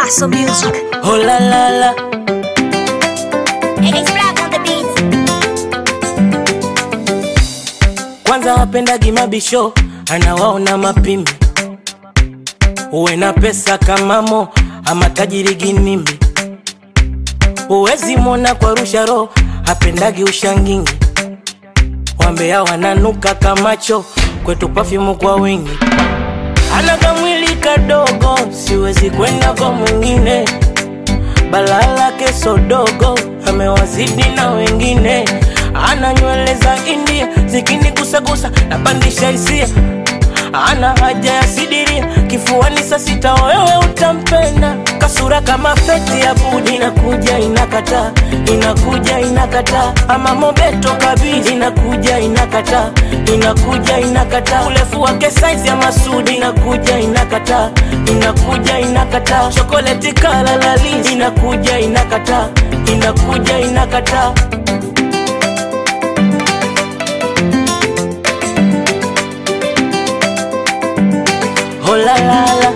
Paso Music. Oh la la la. It's Black on the beat. Kwanza wapendagi mabisho, anawaona mapimbi. Uwe na pesa kama Mo, ama tajiri ginimbi. Uwezi mwona kwa rusha roho, hapendagi ushangingi. Wambea wananuka kamacho, kwetu perfume kwa wingi. Anaga mwili kadogo, siwezi kwenda kwa mwingine. Balala keso dogo, amewazidi na wengine. Ana nywele za India, zikini gusa na pandisha hisia. Ana haja ya sidiria, kifuani saa sita wewe utampenda. Kasura kama feti ya budi, inakuja inakata, inakuja inakata. Ama Mobeto kabisa, inakuja inakata, inakuja inakata. Urefu wake size ya Masudi, inakuja inakata, inakuja inakata. Chocolate kala lali, inakuja inakata, inakuja inakata. Oh la la la.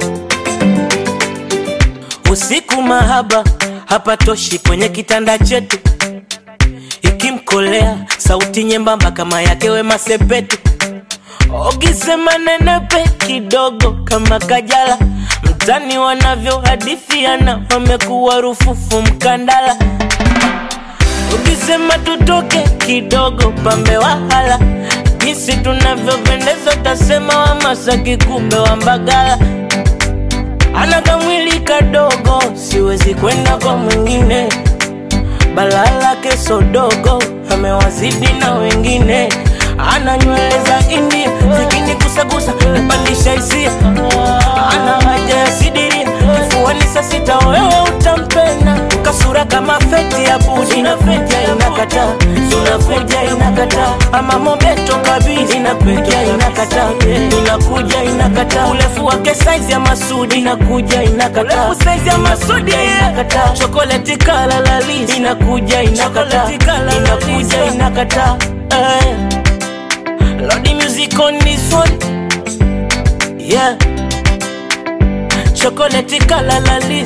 Usiku mahaba, hapa toshi kwenye kitanda chetu. Ikimkolea, sauti nyembamba kama yake Wema Sepetu. Ogisema nenepe kidogo kama Kajala. Mtani wanavyo hadithiana, wamekuwa rufufu mkandala. Ogisema tutoke kidogo pambe wahala. Jinsi tunavyo pendeza tasema wa Masaki kumbe wa Mbagala. Anaga mwili kadogo, siwezi kwenda kwa mwingine. Balala keso dogo, amewazidi na wengine. Ana nywele za India, zikini gusa na pandisha hisia. Ana haja ya sidiria, kifuani saa sita wewe utampenda. Kasura kama feti ya budi, inakuja inakata, inakuja inakata. Ama Mobeto kabisa, inakuja inakata, inakuja inakata. Urefu wake size ya Masudi, inakuja inakata, urefu size ya Masudi inakata. Chocolate kala lali, inakuja inakata, inakuja inakata. Lordy music on this one, yeah. Chocolate kala lali,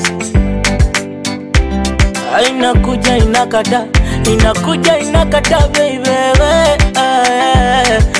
inakuja inakata, inakuja inakata baby.